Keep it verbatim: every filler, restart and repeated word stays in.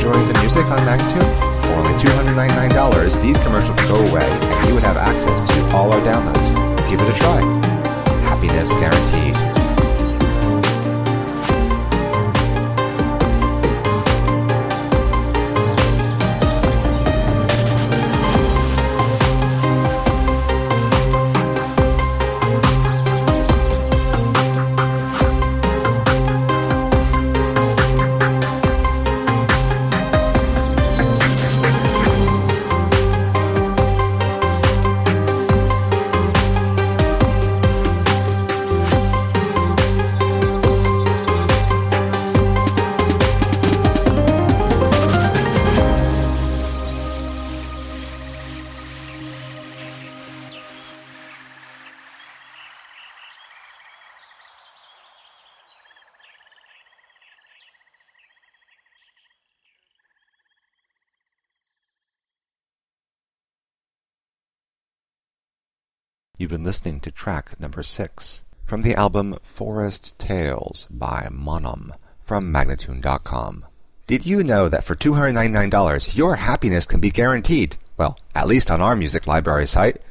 enjoying the music on Magnitude? For only two hundred ninety-nine dollars, these commercials would go away and you would have access to all our downloads. Give it a try. Happiness guaranteed. You've been listening to track number six from the album Forest Tales by Monum from Magnatune dot com. Did you know that for two hundred ninety-nine dollars your happiness can be guaranteed? Well, at least on our music library site.